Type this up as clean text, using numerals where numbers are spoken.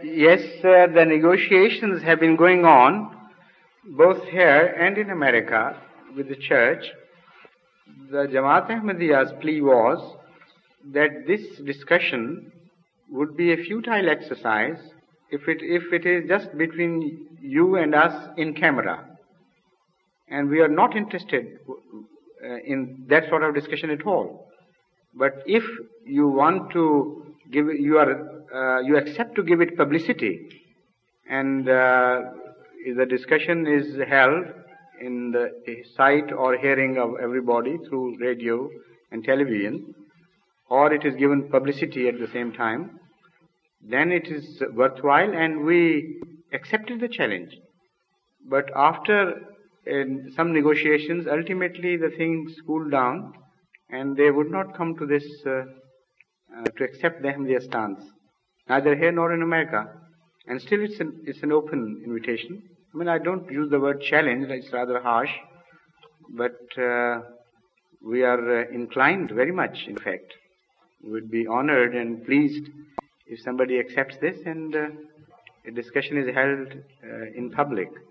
Yes, the negotiations have been going on both here and in America with the church. The Jamaat Ahmadiyya's plea was that this discussion would be a futile exercise if it is just between you and us in camera. And we are not interested in that sort of discussion at all. But if you want to give, you accept to give it publicity, and the discussion is held in the sight or hearing of everybody through radio and television, or it is given publicity at the same time, then it is worthwhile, and we accepted the challenge. But after some negotiations, ultimately the things cooled down, and they would not come to this to accept the Ahmadiyya stance, neither here nor in America. And still it's an open invitation. I mean, I don't use the word challenge, it's rather harsh, but we are inclined very much, in fact. We would be honored and pleased if somebody accepts this and a discussion is held in public.